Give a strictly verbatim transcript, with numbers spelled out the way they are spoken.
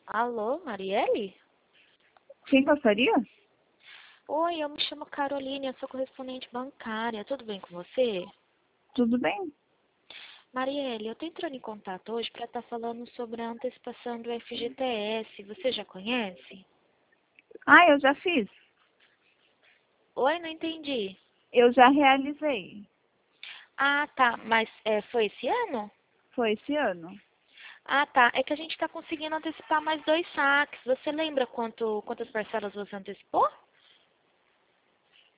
Alô, Marielle? Quem gostaria? Oi, eu me chamo Caroline, eu sou correspondente bancária. Tudo bem com você? Tudo bem? Marielle, eu tô entrando em contato hoje para estar falando sobre a antecipação do F G T S. Você já conhece? Ah, eu já fiz. Oi, não entendi. Eu já realizei. Ah, tá. Mas é, foi esse ano? Foi esse ano. Ah, tá. É que a gente está conseguindo antecipar mais dois saques. Você lembra quanto, quantas parcelas você antecipou?